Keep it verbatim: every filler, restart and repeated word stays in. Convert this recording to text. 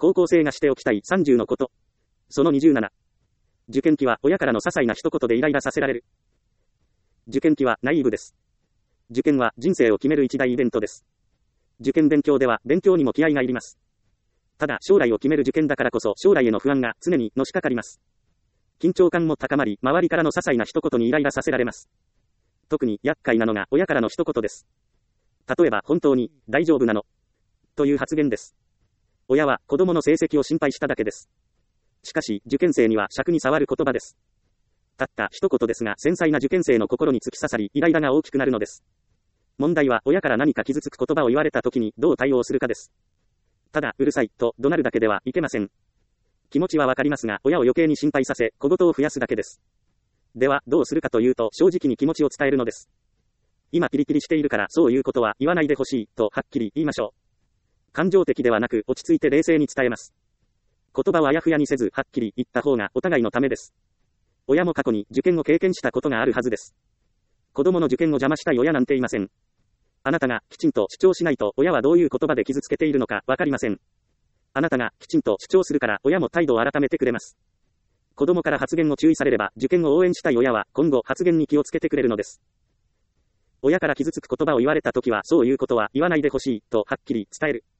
高校生がしておきたいさんじゅうのこと。そのにじゅうなな。受験期は親からの些細な一言でイライラさせられる。受験期はナイーブです。受験は人生を決める一大イベントです。受験勉強では勉強にも気合がいります。ただ将来を決める受験だからこそ将来への不安が常にのしかかります。緊張感も高まり、周りからの些細な一言にイライラさせられます。特に厄介なのが親からの一言です。例えば本当に大丈夫なのという発言です。親は子供の成績を心配しただけです。しかし受験生には尺に触る言葉です。たった一言ですが繊細な受験生の心に突き刺さりイライラが大きくなるのです。問題は親から何か傷つく言葉を言われた時にどう対応するかです。ただうるさいと怒鳴るだけではいけません。気持ちはわかりますが親を余計に心配させ小言を増やすだけです。ではどうするかというと正直に気持ちを伝えるのです。今ピリピリしているからそういうことは言わないでほしいとはっきり言いましょう。感情的ではなく落ち着いて冷静に伝えます。言葉をあやふやにせずはっきり言った方がお互いのためです。親も過去に受験を経験したことがあるはずです。子供の受験を邪魔したい親なんていません。あなたがきちんと主張しないと親はどういう言葉で傷つけているのかわかりません。あなたがきちんと主張するから親も態度を改めてくれます。子供から発言を注意されれば受験を応援したい親は今後発言に気をつけてくれるのです。親から傷つく言葉を言われたときはそういうことは言わないでほしいとはっきり伝える。